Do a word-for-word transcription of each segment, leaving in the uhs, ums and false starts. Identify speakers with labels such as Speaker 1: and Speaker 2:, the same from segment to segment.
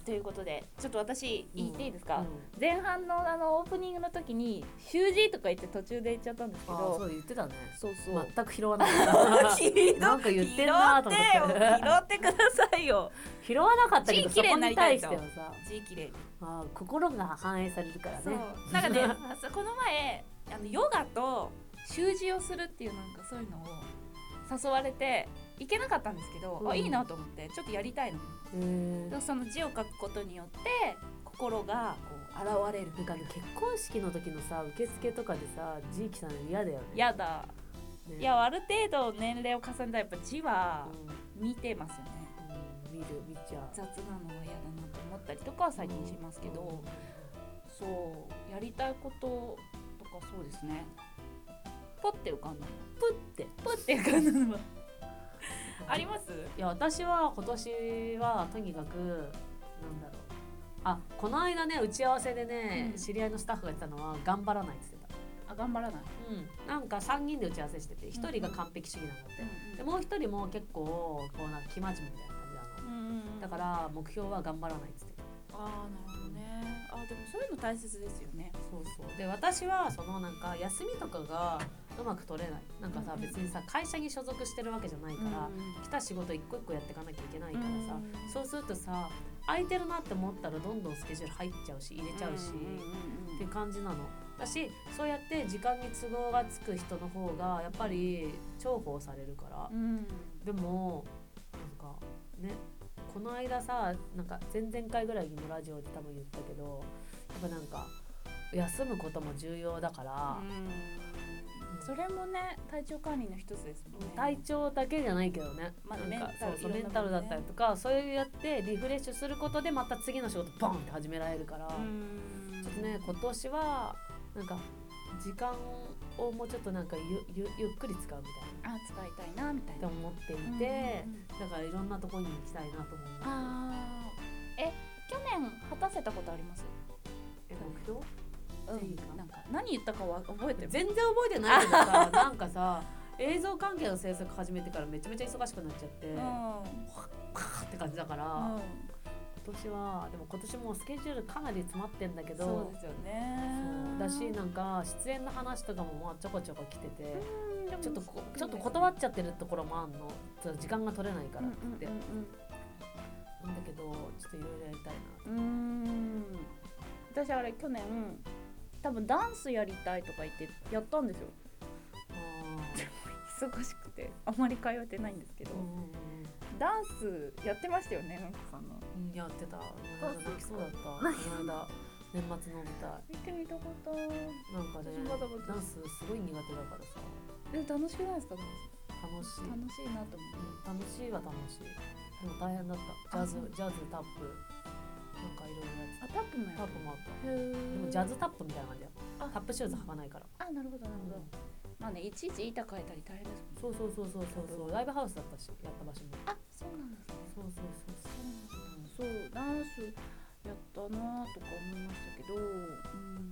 Speaker 1: ということでちょっと私言っていいですか、
Speaker 2: うんうん、
Speaker 1: 前半のあのオープニングの時に習字とか言って途中で言っちゃったんですけど、
Speaker 2: あそう言ってたね。
Speaker 1: そうそう
Speaker 2: 全く拾わなかったなんか言ってんなと思って
Speaker 1: 拾ってよ拾ってくださいよ
Speaker 2: 拾わなかったけど、そこに対してはさ
Speaker 1: 字きれいに
Speaker 2: あ心が反映されるからね。
Speaker 1: そうなんかねこの前あのヨガと習字をするっていうなんかそういうのを誘われて行けなかったんですけど、うん、あいいなと思ってちょっとやりたいの。でその字を書くことによって心がこう現れる。
Speaker 2: なんか、ね、結婚式の時のさ受付とかでさ字記さん嫌だよね。
Speaker 1: 嫌だ、ね、いやある程度年齢を重ねたらやっぱ字は見てますよね、
Speaker 2: うんうん、見る見ちゃう。
Speaker 1: 雑なのは嫌だなと思ったりとかは最近しますけど、うんうん、そうやりたいこととかそうですね。ポッて浮かんだの
Speaker 2: プッて
Speaker 1: ポッて浮かんだのはあります？
Speaker 2: いや私は今年はとにかくなんだろうあこの間ね打ち合わせでね、うん、知り合いのスタッフが言ってたのは頑張らないって言ってた。
Speaker 1: あ頑張らない、
Speaker 2: うん、なんかさんにんで打ち合わせしててひとりが完璧主義なんだって、うんうん、でもうひとりも結構こうなんか生真面目みたいな感じなの、うんうん、だから目標は頑張らないって言ってた。
Speaker 1: あーなるほどね。あでもそういうの大切ですよね。
Speaker 2: そうそうで私はそのなんか休みとかがうまく取れないなんかさ、うん、別にさ会社に所属してるわけじゃないから、うん、来た仕事一個一個やっていかなきゃいけないからさ、うん、そうするとさ空いてるなって思ったらどんどんスケジュール入っちゃうし入れちゃうし、うん、っていう感じなのだし、そうやって時間に都合がつく人の方がやっぱり重宝されるから、うん、でもなんかねこの間さなんか前々回ぐらいのラジオで多分言ったけどやっぱなんか休むことも重要だから、
Speaker 1: うん、それもね体調管理の一つですもんね。
Speaker 2: 体調だけじゃないけどね、まあ、なんかメンタル、そうそうメンタルだったりとかそういうやってリフレッシュすることでまた次の仕事ボンって始められるから、うんちょっとね今年はなんか時間をもうちょっとなんか ゆ, ゆ, ゆっくり使うみたいな
Speaker 1: あ使いたいなみたいな
Speaker 2: って思っていて、うんうんうん、だからいろんなところに行きたいなと思う。
Speaker 1: あえ去年果たせたことあります？
Speaker 2: え目標
Speaker 1: うん、なんか何言ったかは覚えてる？
Speaker 2: 全然覚えてないけどさなんかさ映像関係の制作始めてからめちゃめちゃ忙しくなっちゃって、うん、パーって感じだから、うん、今年はでも今年もスケジュールかなり詰まってんだけど
Speaker 1: そうですよね
Speaker 2: そうだしなんか出演の話とかもまあちょこちょこ来ててちょっとこちょっと断っちゃってるところもあんのちょっと時間が取れないからって言って、うんうんうんうん、なんだけどちょっといろいろやりたいな。うーん
Speaker 1: 私あれ去年多分ダンスやりたいとか言ってやったんですよ。あ忙しくてあまり通えてないんですけど、うんうんうん、ダンスやってましたよねなんかさんの、
Speaker 2: うん、やってた泣きそうだったこの間年末の舞台
Speaker 1: 見てみたかったなん
Speaker 2: かねダンスすごい苦手だからさ。
Speaker 1: でも楽しくないですか
Speaker 2: ダンス？楽しい
Speaker 1: 楽しいなと思って、
Speaker 2: うん、楽しいは楽しい。でも大変だったジャズジャズタップなんかいろいろやつ。
Speaker 1: あタップもや
Speaker 2: タップもあった。へでもジャズタップみたいな感じだよ。タップシューズ履かないから。
Speaker 1: あなるほどなるほど、うん、まあねいちいち板変えたり大変ですもんね。
Speaker 2: そうそうそうそうそうライブハウスだったしやった場所も。
Speaker 1: あそうなんですね。
Speaker 2: そうそうそう
Speaker 1: そうそうダンスやったなとか思いましたけど、うん、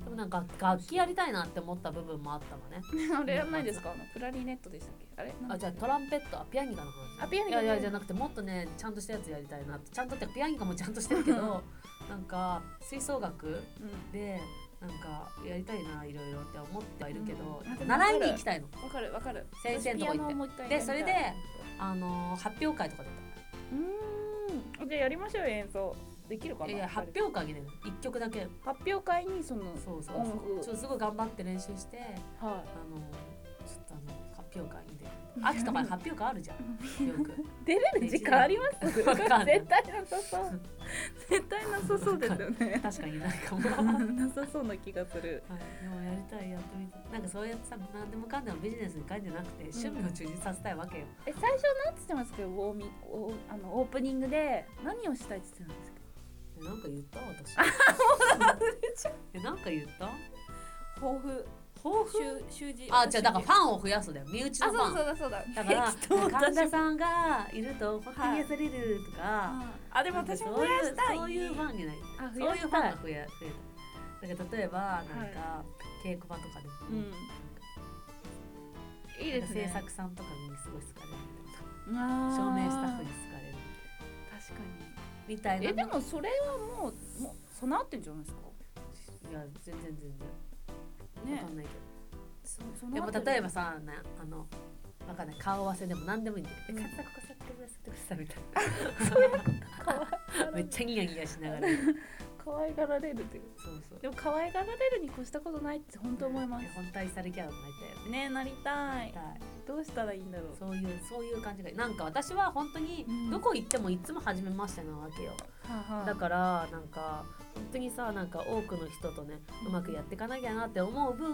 Speaker 2: でもなんか楽器やりたいなって思った部分もあったのね
Speaker 1: あれやんないですか？あのクラリネットでしたっけ？あれ
Speaker 2: あじゃあトランペットピアニカの話。
Speaker 1: あピアニカ
Speaker 2: いやいやじゃなくてもっとねちゃんとしたやつやりたいなって。ちゃんとってピアニカもちゃんとしてるけどなんか吹奏楽でなんかやりたいないろいろって思ってはいるけど、うん、習いに行きたいの。
Speaker 1: わかるわかる。
Speaker 2: 先生のとこ行ってでそれであの発表会とか出
Speaker 1: た。うーんじゃあやりましょうよ演奏できるかな。
Speaker 2: いや発表会にねいっきょくだけ
Speaker 1: 発表会にその
Speaker 2: そうそうそうちょっとすごい頑張って練習して、はい、あのちょっとあの発表会に出る。秋とかに発表会あるじゃんよく
Speaker 1: 出れる時間あります絶対なさそう絶対なさそうですよね
Speaker 2: 確かにないかも
Speaker 1: なさそうな気がする、
Speaker 2: はい、でもやりたいやってみたい。なんかそうやってさ何でもかんでもビジネスに変えんじゃなくて、うん、趣味を充実させたいわけよ。
Speaker 1: え最初なんて言ってますけどウォーミおあのオープニングで何をしたいって言ってたんですか？
Speaker 2: えなんか言った私えなんか言った
Speaker 1: 抱負
Speaker 2: 抱負
Speaker 1: 習字
Speaker 2: あじゃあだからファンを増やすだよ身内のファン。
Speaker 1: あそうだそうだ
Speaker 2: だから神田さんがいると本当に癒されるとか、はい、
Speaker 1: あでも私も増やしたい
Speaker 2: そういうファンになる。そういうファンが増え増えた。だから例えばなんか、はい、稽古場とかでも、うん、いいですね。制作さんとかにすごい好かれるみたいな。照明スタッフに好かれるみたいな。
Speaker 1: 確かに
Speaker 2: みたいな。
Speaker 1: えでもそれはもうもう備わってんじゃないですか。
Speaker 2: いや全然全然、ね、分かんないけど。でも例えばさ、ね、あのわかんない顔合わせでも何でもいいんだけど、カツさここさってくださってくださいみたいな。そういうことめっちゃニヤニヤしながら。
Speaker 1: 可愛がられるっていう。そうそう。でも可愛がられるに越したことないって本当思います。
Speaker 2: 本当愛されキャラになりたいよ
Speaker 1: ね。ねなりたい。どうしたらいいんだろう。
Speaker 2: そういうそういう感じがなんか私は本当にどこ行ってもいつも初めましてなわけよ。うん、だからなんか本当にさなんか多くの人とねうまくやっていかなきゃなって思う分、うん、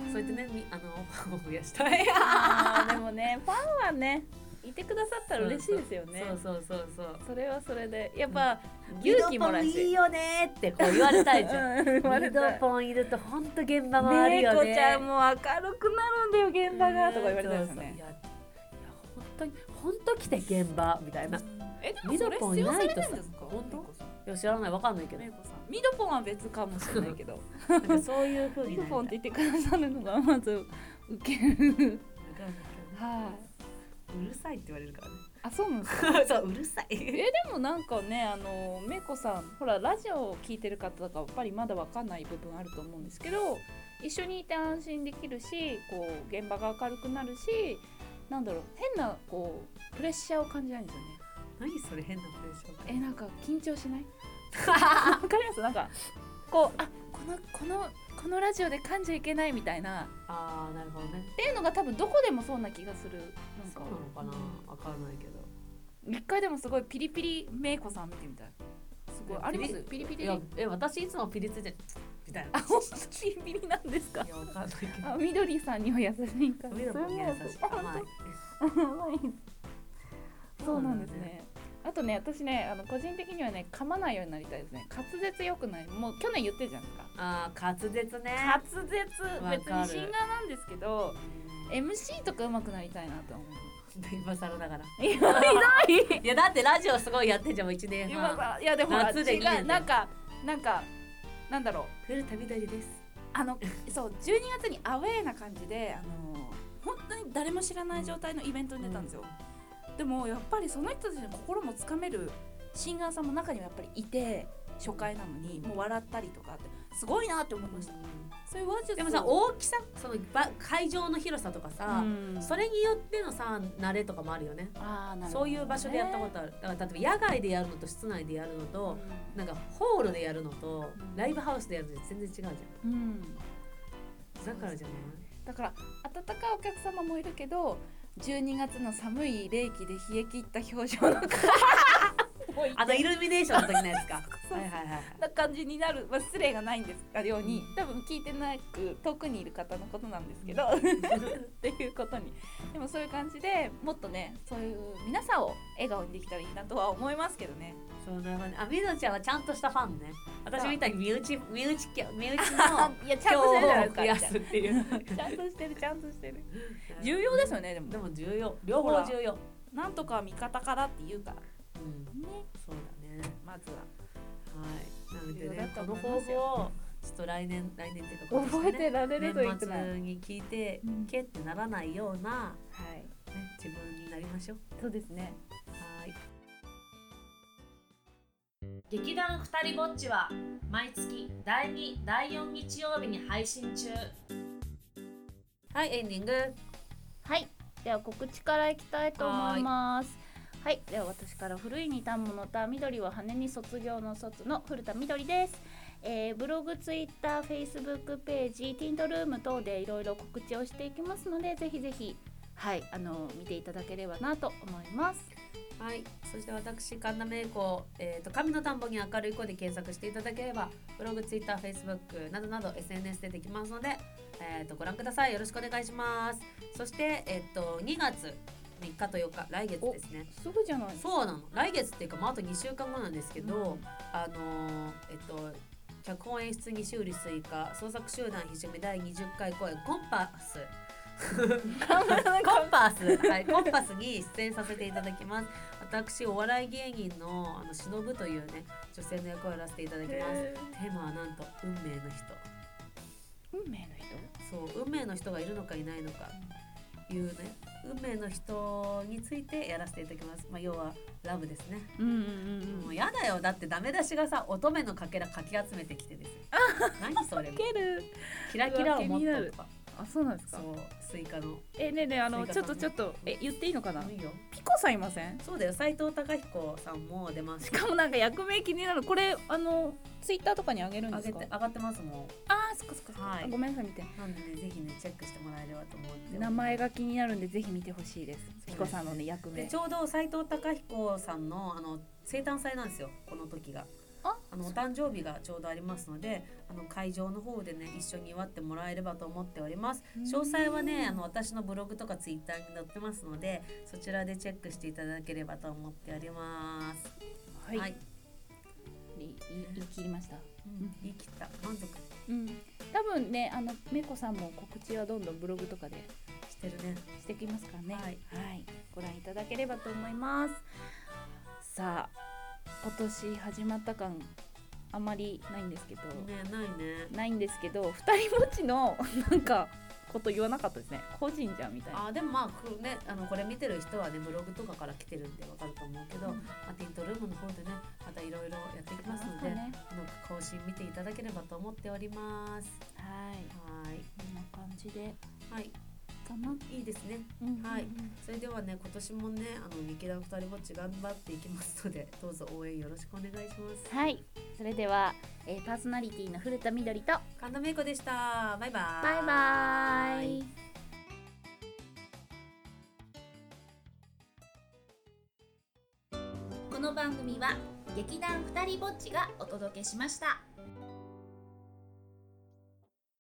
Speaker 2: そうやってねあのファンを増やしたい。
Speaker 1: でもねファンはね。いてくださったら嬉しいですよね。
Speaker 2: そうそうそうそう。
Speaker 1: それはそれでやっぱ、うん、勇気もらえる。
Speaker 2: ミドポンいいよねってこう言われたいじゃん。ミドポンいると本当現場回るよね。
Speaker 1: めいこちゃんも明るくなるんだよ現場がとか言われたんですよね。
Speaker 2: いやいや本当に本当来て現場みたいな。
Speaker 1: えでもそれ必要されてるんですか。
Speaker 2: 本当？いや知らないわかんないけど。
Speaker 1: ミドポンは別かもしれないけど。
Speaker 2: なんかそういう風に。
Speaker 1: ミドポンって言ってくださるのがまず受ける。はい。
Speaker 2: うるさいって言われるからね。
Speaker 1: あ、そうなんです
Speaker 2: か。そううるさい。え
Speaker 1: でもなんかねあのめいこさんほらラジオを聞いてる方とかやっぱりまだわかんない部分あると思うんですけど、一緒にいて安心できるし、こう現場が明るくなるし、なんだろう変なこうプレッシャーを感じないんですよね。
Speaker 2: 何それ変なプレッシャー。
Speaker 1: えなんか緊張しない？わかります？なんかこうあこのこのこのラジオで噛んじゃいけないみたいな。
Speaker 2: あーなるほどね。
Speaker 1: っていうのが多分どこでもそうな気がする。なんか
Speaker 2: そうなのかな、わかんないけど。
Speaker 1: 一回でもすごいピリピリめいこさん見てみたい。すごいあります？ピリピリ。
Speaker 2: いやえ私いつもピリついてみたいな。
Speaker 1: あ本当ピリピリなんですか？
Speaker 2: いやわかんないけど。
Speaker 1: あみどりさんには優しいから。
Speaker 2: みどりに優しい。甘い。
Speaker 1: 甘い。そうなんですね。あとね私ねあの個人的にはね噛まないようになりたいですね。滑舌良くない。もう去年言ってるじゃないですか。
Speaker 2: ああ滑舌ね。
Speaker 1: 滑舌別にシンガーなんですけど エムシー とか上手くなりたいなと思う。
Speaker 2: 今更だから。
Speaker 1: ひどい。
Speaker 2: いやだってラジオすごいやってんじゃんもういちねんはん。
Speaker 1: いやでも
Speaker 2: 夏でいいね
Speaker 1: 違うなんかなんかなんだろう。
Speaker 2: 古田みどりです。
Speaker 1: あのそうじゅうにがつにアウェーな感じであの本当に誰も知らない状態のイベントに出たんですよ。うん、でもやっぱりその人たちの心もつかめるシンガーさんも中にはやっぱりいて初回なのにもう笑ったりとかってすごいなって思いました。うん、そういう話術
Speaker 2: でもさ大きさその会場の広さとかさ、うん、それによってのさ慣れとかもあるよね。あーなるほどね。そういう場所でやったことある。だから例えば野外でやるのと室内でやるのと、うん、なんかホールでやるのと、うん、ライブハウスでやるのと全然違うじゃん。うん、だからじゃない。
Speaker 1: だから温かいお客様もいるけどじゅうにがつの寒い冷気で冷え切った表情の方
Speaker 2: あのイルミネーションの時のやつか。はいはいはい。
Speaker 1: な感じになる、まあ、失礼がないんですように、多分聞いてなく遠くにいる方のことなんですけどっていうことにでもそういう感じでもっとねそういう皆さんを笑顔にできたらいいなとは思いますけどね。
Speaker 2: そうなるほどね。あみどちゃんはちゃんとしたファンね。私みたいに身内身内身内の
Speaker 1: いやちゃんとしてるじゃないですか。
Speaker 2: 増やすっていう
Speaker 1: ちゃんとしてるちゃんとしてる重要ですよね。でも
Speaker 2: でも重要両方重要。
Speaker 1: なんとか味方からって言うから。うん、
Speaker 2: ね、そうだね。
Speaker 1: まずは、
Speaker 2: はい。なのでね、この抱負をちょっと来年来年っていうか
Speaker 1: 今年、ね、覚えてられるといいな。
Speaker 2: 年末に聞いて、うん、けってならないような、
Speaker 1: はい
Speaker 2: ね、自分になりましょう。
Speaker 1: そうですね。
Speaker 2: はい。劇団ふたりぼっちは毎月だいに、だいよん日曜日に配信中。はい、エンディング。
Speaker 1: はい。では告知からいきたいと思います。はい、では私から古いに反物田緑は羽に卒業の卒の古田みどりです。えー、ブログ、ツイッター、フェイスブックページ、ティントルーム等でいろいろ告知をしていきますのでぜひぜひ、はい、あの見ていただければなと思います。
Speaker 2: はい、そして私神田芽衣子、えーと、神の田んぼに明るい子で検索していただければブログ、ツイッター、フェイスブックなどなど エスエヌエス 出てきますので、えーと、ご覧ください。よろしくお願いします。そして、えーと、にがつみっかとよっか来月ですね。
Speaker 1: すぐじゃない。
Speaker 2: そうなの。来月っていうかもうあとにしゅうかんごなんですけど、うん、あのー、えっと脚本演出に修理追加創作集団ひしめだいにじゅっかい公演コンパスコンパス、はい、コンパスに出演させていただきます。私お笑い芸人のあの忍というね女性の役をやらせていただきます。テーマはなんと運命の人。
Speaker 1: 運命の人。
Speaker 2: そう運命の人がいるのかいないのか。 いうね運命の人についてやらせていただきます。まあ、要はラブですね。
Speaker 1: うんうんうんうん
Speaker 2: もうやだよ。だってダメ出しがさ乙女のかけらかき集めてきてですよ。何それも
Speaker 1: かける
Speaker 2: キラキラをもっととか。
Speaker 1: あ、そうなんですか。
Speaker 2: そうスイカの
Speaker 1: えねえねえあの
Speaker 2: スイカさんね
Speaker 1: ちょっとちょっとえ言っていいのかな。
Speaker 2: いいよ。
Speaker 1: ピコさんいません？
Speaker 2: そうだよ斉藤貴彦さんも出ます。
Speaker 1: しかもなんか役名気になる。これあのツイッターとかにあげるんですか？
Speaker 2: 上げて上がってますもん。
Speaker 1: あーそっかそっかそっか、
Speaker 2: はい
Speaker 1: ごめんなさい見て。
Speaker 2: なんでねぜひねチェックしてもらえればと思って
Speaker 1: 名前が気になるんでぜひ見てほしいです。ピコさんのね役名。
Speaker 2: でちょうど斉藤貴彦さんのあの生誕祭なんですよこの時が。
Speaker 1: あ
Speaker 2: あのお誕生日がちょうどありますのであの会場の方でね一緒に祝ってもらえればと思っております。詳細はねあの私のブログとかツイッターに載ってますのでそちらでチェックしていただければと思っております。
Speaker 1: はい、
Speaker 2: はい、
Speaker 1: いい言い切りました。
Speaker 2: うん、言い切った満足
Speaker 1: うん、多分ねあのめこさんも告知はどんどんブログとかで
Speaker 2: してるね。
Speaker 1: してきますからね。
Speaker 2: はい、
Speaker 1: はい、ご覧いただければと思います。さあ今年始まった感あまりないんですけど、
Speaker 2: ねないね。
Speaker 1: ないんですけど二人持ちのなんかこと言わなかったですね。個人じゃんみたいな。
Speaker 2: あでもまあくねあのこれ見てる人はねブログとかから来てるんでわかると思うけど、
Speaker 1: うん
Speaker 2: まあ、ティントルームの方でねまたいろいろやっていきますので、
Speaker 1: ね、
Speaker 2: あの更新見ていただければと思っております。
Speaker 1: はい
Speaker 2: はい
Speaker 1: こんな感じで
Speaker 2: はい
Speaker 1: かない
Speaker 2: いですね。
Speaker 1: うん
Speaker 2: はいそれではね今年もねあの劇団ふたりぼっち頑張っていきますのでどうぞ応援よろしくお願いします。
Speaker 1: はいそれでは、えー、パーソナリティの古田みどりと
Speaker 2: 神田芽衣子でした。バイバイ。
Speaker 1: バイバイ。この番組は劇団ふたりぼっちがお届けしました。